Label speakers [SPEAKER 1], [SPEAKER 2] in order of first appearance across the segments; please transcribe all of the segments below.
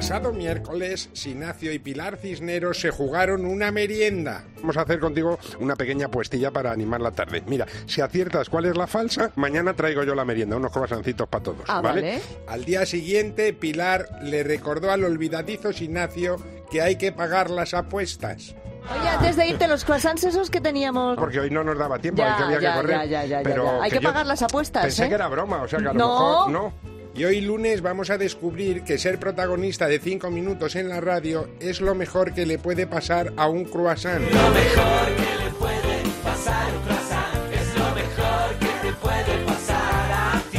[SPEAKER 1] pasado miércoles, Sinacio y Pilar Cisneros se jugaron una merienda. Vamos a hacer contigo una pequeña puestilla para animar la tarde. Mira, si aciertas cuál es la falsa, mañana traigo yo la merienda, unos croissancitos para todos, ¿vale? Al día siguiente, Pilar le recordó al olvidadizo Sinacio que hay que pagar las apuestas.
[SPEAKER 2] Oye, antes de irte, los croissants esos que teníamos...
[SPEAKER 1] Porque hoy no nos daba tiempo, había que correr. Pero
[SPEAKER 2] hay que pagar las apuestas,
[SPEAKER 1] Pensé que era broma, o sea que a lo mejor no. Y hoy lunes vamos a descubrir que ser protagonista de 5 minutos en la radio es lo mejor que le puede pasar a un croissant.
[SPEAKER 3] Lo mejor que le puede pasar a un croissant es lo mejor que te puede pasar a ti.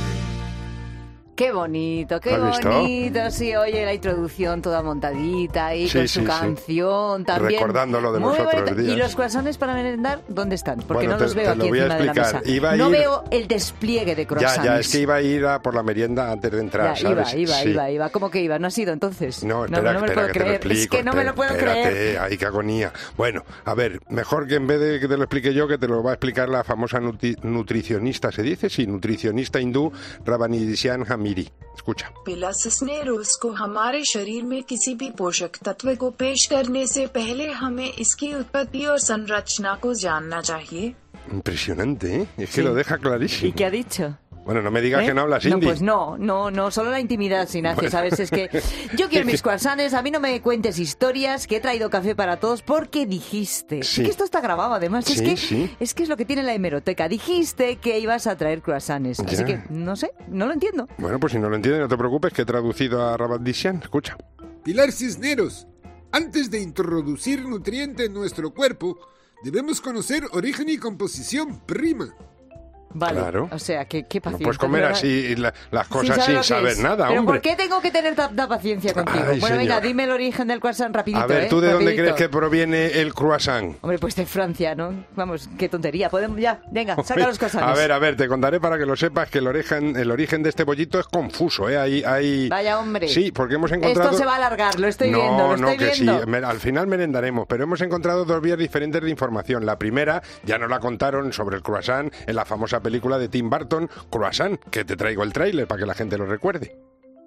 [SPEAKER 2] Qué bonito, qué bonito. Sí, oye, la introducción toda montadita ahí con su canción también.
[SPEAKER 1] Recordando lo de los otros días.
[SPEAKER 2] ¿Y los croissants para merendar dónde están? Porque no los veo aquí encima de la mesa. No veo el despliegue de croissants.
[SPEAKER 1] Ya, es que iba a ir a por la merienda antes de entrar, ¿sabes?
[SPEAKER 2] Iba. ¿Cómo que iba? ¿No ha sido entonces?
[SPEAKER 1] No, espera,
[SPEAKER 2] no me lo puedo creer. Es que no me lo puedo creer.
[SPEAKER 1] Ay, qué agonía. Bueno, a ver, mejor que en vez de que te lo explique yo, que te lo va a explicar la famosa nutricionista, ¿se dice? Sí, nutricionista hindú, Ravanidisian Hamiri. Escucha.
[SPEAKER 4] पिला सिस्नेरोस को हमारे शरीर में किसी भी पोषक तत्व को पेश करने से पहले हमें इसकी उत्पत्ति और संरचना को जानना चाहिए.
[SPEAKER 1] Impresionante, ¿eh? Es que lo deja clarísimo.
[SPEAKER 2] ¿Y qué ha dicho?
[SPEAKER 1] Bueno, no me digas que no hablas hindi.
[SPEAKER 2] No, pues no, solo la intimidad, Sinacio, ¿sabes? Es que yo quiero mis croissants, a mí no me cuentes historias, que he traído café para todos, porque dijiste. Sí. Es que esto está grabado, además. Es que es lo que tiene la hemeroteca. Dijiste que ibas a traer croissants. Así que, no sé, no lo entiendo.
[SPEAKER 1] Bueno, pues si no lo entiendes, no te preocupes, que he traducido a Rabandisian. Escucha.
[SPEAKER 5] Pilar Cisneros, antes de introducir nutriente en nuestro cuerpo, debemos conocer origen y composición prima.
[SPEAKER 2] Vale,
[SPEAKER 1] claro.
[SPEAKER 2] O sea, qué paciencia.
[SPEAKER 1] No puedes comer así las cosas sin saber nada,
[SPEAKER 2] ¿Pero
[SPEAKER 1] hombre?
[SPEAKER 2] ¿Por qué tengo que tener tanta paciencia contigo?
[SPEAKER 1] Ay,
[SPEAKER 2] bueno, venga,
[SPEAKER 1] señor.
[SPEAKER 2] dime el origen del croissant rapidito,
[SPEAKER 1] A ver, ¿tú de
[SPEAKER 2] rapidito.
[SPEAKER 1] dónde crees que proviene el croissant?
[SPEAKER 2] Hombre, pues de Francia, ¿no? Vamos, qué tontería. Podemos ya, venga, saca los croissants.
[SPEAKER 1] A ver, te contaré para que lo sepas que el origen de este bollito es confuso, ¿eh? Hay...
[SPEAKER 2] Vaya, hombre.
[SPEAKER 1] Sí, porque hemos encontrado...
[SPEAKER 2] Esto se va a alargar, lo estoy viendo.
[SPEAKER 1] Sí, al final merendaremos, pero hemos encontrado dos vías diferentes de información. La primera, ya nos la contaron sobre el croissant en la famosa película de Tim Burton, Croissant, que te traigo el tráiler para que la gente lo recuerde.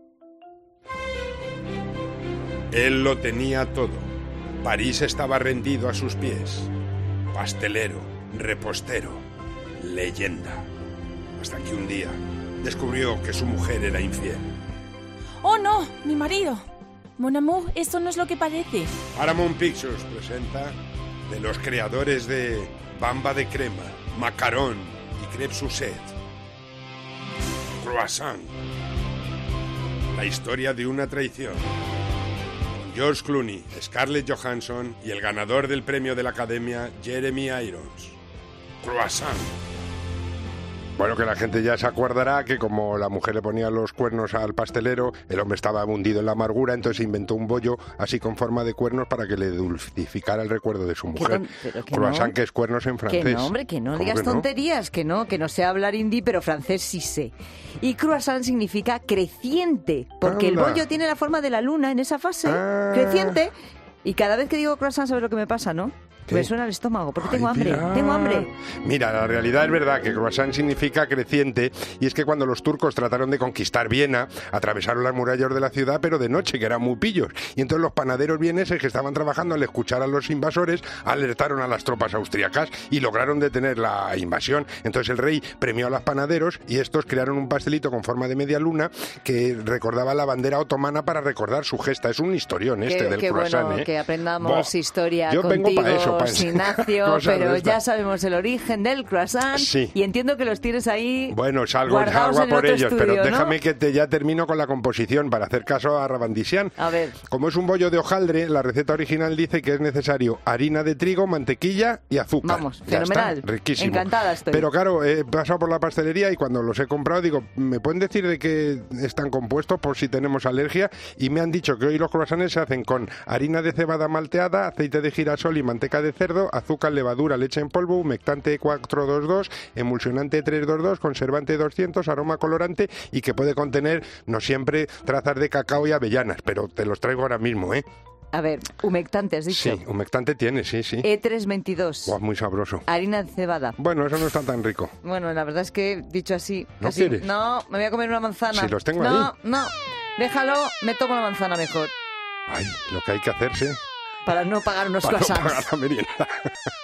[SPEAKER 1] Él lo tenía todo. París estaba rendido a sus pies. Pastelero, repostero, leyenda. Hasta que un día descubrió que su mujer era infiel.
[SPEAKER 6] ¡Oh, no! ¡Mi marido! Mon amour, esto no es lo que parece.
[SPEAKER 1] Paramount Pictures presenta de los creadores de Bamba de crema, macarón y crêpe Suzette. Croissant. La historia de una traición. Con George Clooney, Scarlett Johansson y el ganador del premio de la Academia, Jeremy Irons. Croissant. Bueno, que la gente ya se acordará que como la mujer le ponía los cuernos al pastelero, el hombre estaba hundido en la amargura, entonces inventó un bollo así con forma de cuernos para que le dulcificara el recuerdo de su mujer. Croissant, que es cuernos en francés.
[SPEAKER 2] Que no, hombre, que no digas tonterías, que no sé hablar hindi, pero francés sí sé. Y croissant significa creciente, porque el bollo tiene la forma de la luna en esa fase, creciente. Y cada vez que digo croissant, ¿sabes lo que me pasa, no? Me suena el estómago, porque tengo hambre. Mira, la realidad es verdad que croissant significa creciente, y es que cuando los turcos trataron de conquistar Viena, atravesaron las murallas de la ciudad, pero de noche, que eran muy pillos. Y entonces los panaderos vieneses que estaban trabajando al escuchar a los invasores, alertaron a las tropas austriacas y lograron detener la invasión. Entonces el rey premió a los panaderos y estos crearon un pastelito con forma de media luna que recordaba la bandera otomana para recordar su gesta. Es un historión del croissant. Bueno, que aprendamos historia
[SPEAKER 1] yo
[SPEAKER 2] contigo.
[SPEAKER 1] Vengo para eso.
[SPEAKER 2] Sinacio, pero ya sabemos el origen del croissant y entiendo que los tienes ahí.
[SPEAKER 1] Bueno, salgo a por ellos, estudio, pero déjame que ya termino con la composición para hacer caso a Rabandisian.
[SPEAKER 2] A ver.
[SPEAKER 1] Como es un bollo de hojaldre, la receta original dice que es necesario harina de trigo, mantequilla y azúcar.
[SPEAKER 2] Vamos, fenomenal.
[SPEAKER 1] Está, riquísimo.
[SPEAKER 2] Encantada estoy.
[SPEAKER 1] Pero claro, he pasado por la pastelería y cuando los he comprado digo, ¿me pueden decir de qué están compuestos por si tenemos alergia? Y me han dicho que hoy los croissants se hacen con harina de cebada malteada, aceite de girasol y manteca de cerdo, azúcar, levadura, leche en polvo, humectante 422, emulsionante 322, conservante 200, aroma colorante y que puede contener, no siempre, trazas de cacao y avellanas, pero te los traigo ahora mismo, ¿eh?
[SPEAKER 2] A ver, humectante, ¿has dicho?
[SPEAKER 1] Sí, humectante tiene, sí.
[SPEAKER 2] E322.
[SPEAKER 1] Wow, muy sabroso.
[SPEAKER 2] Harina de cebada.
[SPEAKER 1] Bueno, eso no está tan rico.
[SPEAKER 2] Bueno, la verdad es que, dicho así...
[SPEAKER 1] ¿No quieres?
[SPEAKER 2] No, me voy a comer una manzana.
[SPEAKER 1] Si los tengo ahí.
[SPEAKER 2] No. Déjalo, me tomo la manzana mejor.
[SPEAKER 1] Ay, lo que hay que hacerse
[SPEAKER 2] Para no pagar unos
[SPEAKER 1] para no
[SPEAKER 2] croissants.
[SPEAKER 1] pagar la merienda.